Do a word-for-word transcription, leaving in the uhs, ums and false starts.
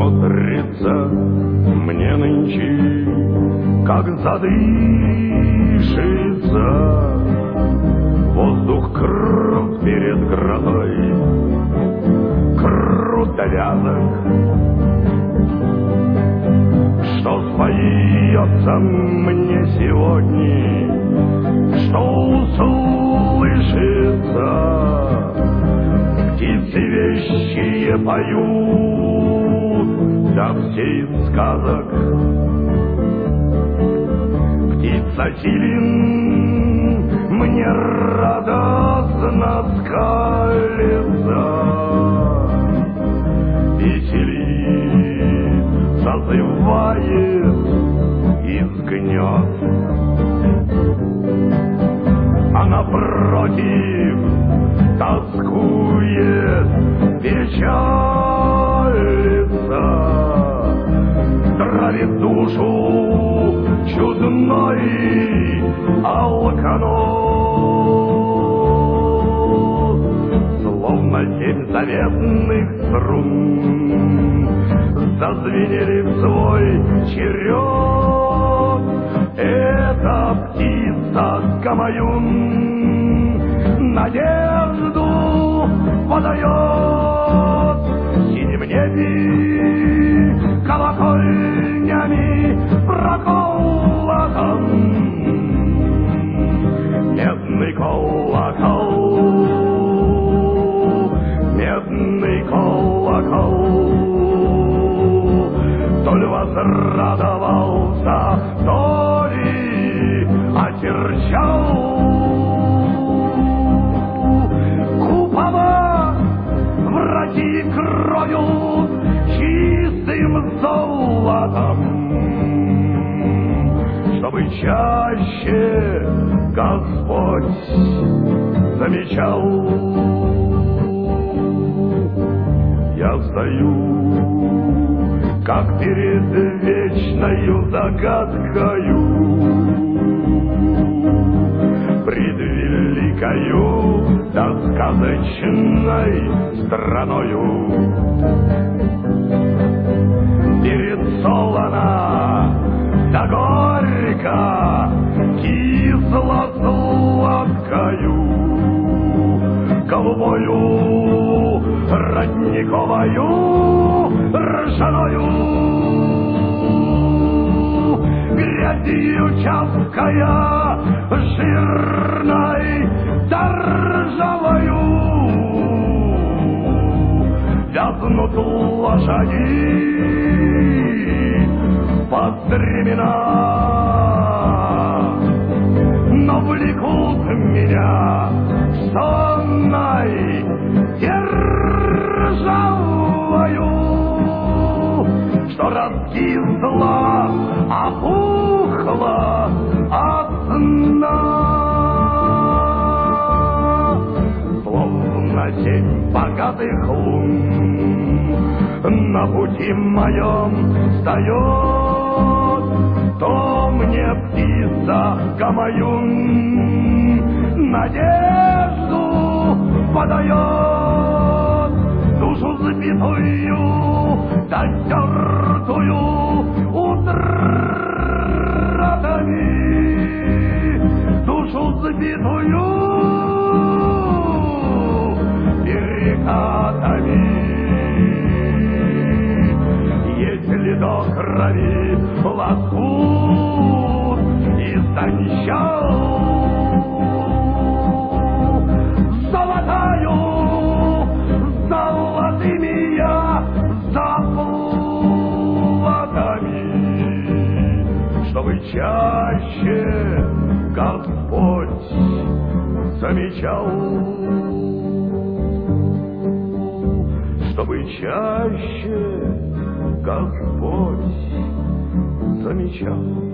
смотрится мне нынче, как задышится воздух крут перед грозой, крут вязок, что споется мне сегодня, что услышится. Птицы вещие поют для всей сказок. Птица силен мне радостно скалится, веселит, созывает из гнезд. А напротив тоскует, печалится, травит душу чудной алканот. Словно семь заветных струн зазвенели в свой черед. Эта птица Гамаюн надежду подает. В синем небе колокольнями проколотом медный колокол, медный колокол. То ли возрадовался, то ли осерчал. Враги кроют чистым золотом, чтобы чаще Господь замечал. Я стою, как перед вечною загадкою, пред великою да сказочной страною. Перед солоно да горько, кисло-сладкою, голубою родниковою ржаною, грязью чавкая жирной да ржавою, вязнут лошади под стремена, но влекут меня сонной державою, что раскисла, опухла от сна. Словно семь богатых лун на пути моем встает, то мне птица Гамаюн надежду подает. Душу сбитую, да стертую утратами, душу сбитую перекатами. Если до крови лоскут истончал, золотаю золотыми я заплатами, чтобы чаще Господь замечал, чтобы чаще Господь замечал.